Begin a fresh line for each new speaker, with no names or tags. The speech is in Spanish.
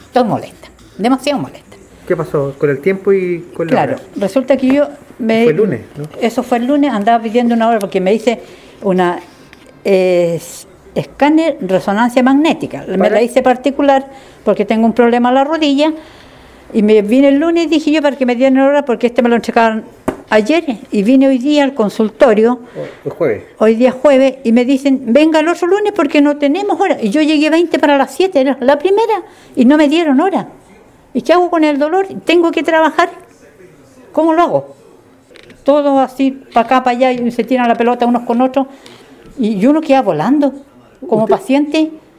Estoy molesta, demasiado molesta.
¿Qué pasó con el tiempo y con la
Claro,
hora?
resulta que yo
Fue el lunes, ¿no?
Eso fue el lunes, andaba pidiendo una hora porque me hice una escáner resonancia magnética. Me la hice particular porque tengo un problema en la rodilla y me vine el lunes, dije yo, para que me dieran hora porque me lo entregaron ayer y vine hoy día al consultorio.
El jueves.
Hoy día jueves y me dicen, venga el otro lunes porque no tenemos hora. Y yo llegué 20 para las 7, era la primera, y no me dieron hora. ¿Y qué hago con el dolor? ¿Tengo que trabajar? ¿Cómo lo hago? Todo así, para acá, para allá, y se tiran la pelota unos con otros, y uno queda volando como paciente.